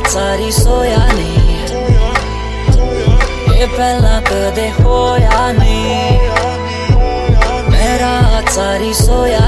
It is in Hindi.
सारी सोया नहीं, ये पहला कदे होया नहीं। मैं रात सारी सोया